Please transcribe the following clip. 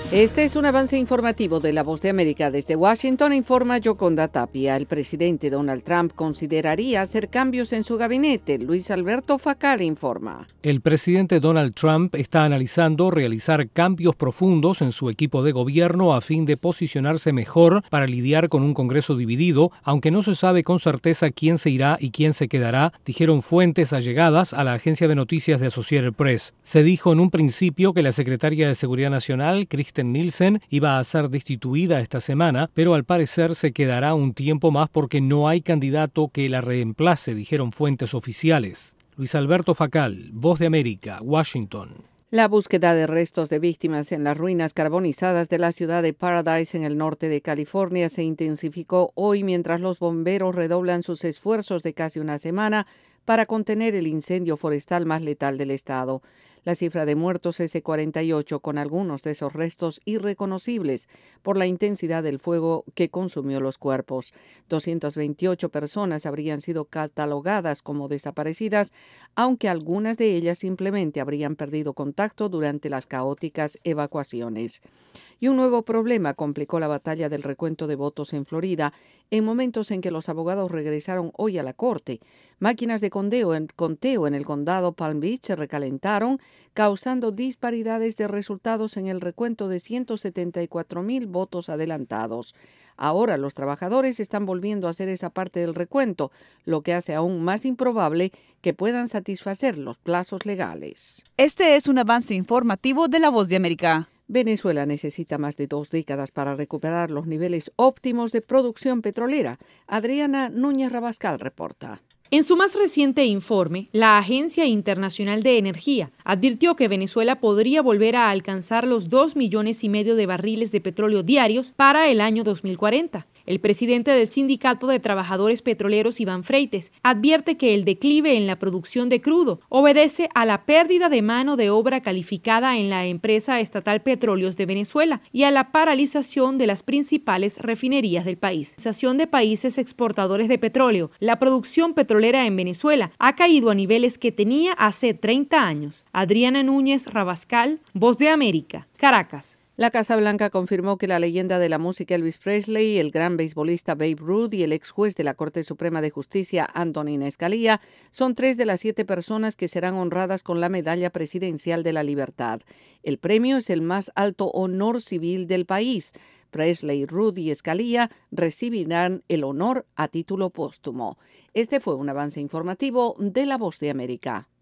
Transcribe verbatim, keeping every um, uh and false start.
Este es un avance informativo de La Voz de América. Desde Washington informa Yoconda Tapia. El presidente Donald Trump consideraría hacer cambios en su gabinete. Luis Alberto Facal informa. El presidente Donald Trump está analizando realizar cambios profundos en su equipo de gobierno a fin de posicionarse mejor para lidiar con un Congreso dividido, aunque no se sabe con certeza quién se irá y quién se quedará, dijeron fuentes allegadas a la agencia de noticias de Associated Press. Se dijo en un principio que la secretaria de Seguridad Nacional, Kristen Nielsen, iba a ser destituida esta semana, pero al parecer se quedará un tiempo más porque no hay candidato que la reemplace, dijeron fuentes oficiales. Luis Alberto Facal, Voz de América, Washington. La búsqueda de restos de víctimas en las ruinas carbonizadas de la ciudad de Paradise en el norte de California se intensificó hoy mientras los bomberos redoblan sus esfuerzos de casi una semana para contener el incendio forestal más letal del estado. La cifra de muertos es de cuarenta y ocho, con algunos de esos restos irreconocibles por la intensidad del fuego que consumió los cuerpos. doscientas veintiocho personas habrían sido catalogadas como desaparecidas, aunque algunas de ellas simplemente habrían perdido contacto durante las caóticas evacuaciones. Y un nuevo problema complicó la batalla del recuento de votos en Florida en momentos en que los abogados regresaron hoy a la corte. Máquinas de conteo en, conteo en el condado Palm Beach se recalentaron, causando disparidades de resultados en el recuento de ciento setenta y cuatro mil votos adelantados. Ahora los trabajadores están volviendo a hacer esa parte del recuento, lo que hace aún más improbable que puedan satisfacer los plazos legales. Este es un avance informativo de La Voz de América. Venezuela necesita más de dos décadas para recuperar los niveles óptimos de producción petrolera. Adriana Núñez Rabascal reporta. En su más reciente informe, la Agencia Internacional de Energía advirtió que Venezuela podría volver a alcanzar los dos millones y medio de barriles de petróleo diarios para el año dos mil cuarenta. El presidente del Sindicato de Trabajadores Petroleros, Iván Freites, advierte que el declive en la producción de crudo obedece a la pérdida de mano de obra calificada en la empresa estatal Petróleos de Venezuela y a la paralización de las principales refinerías del país. La Asociación de Países Exportadores de Petróleo, la producción petrolera en Venezuela ha caído a niveles que tenía hace treinta años. Adriana Núñez Rabascal, Voz de América, Caracas. La Casa Blanca confirmó que la leyenda de la música Elvis Presley, el gran beisbolista Babe Ruth y el ex juez de la Corte Suprema de Justicia Antonin Scalia son tres de las siete personas que serán honradas con la Medalla Presidencial de la Libertad. El premio es el más alto honor civil del país. Presley, Ruth y Scalia recibirán el honor a título póstumo. Este fue un avance informativo de La Voz de América.